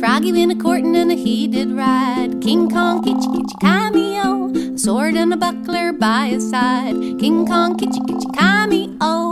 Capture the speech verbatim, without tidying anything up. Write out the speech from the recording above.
Froggy went a courtin' and he did ride. King Kong, kitchy, kitchy, cameo, a sword and a buckler by his side. King Kong, kitchy, kitchy, cameo.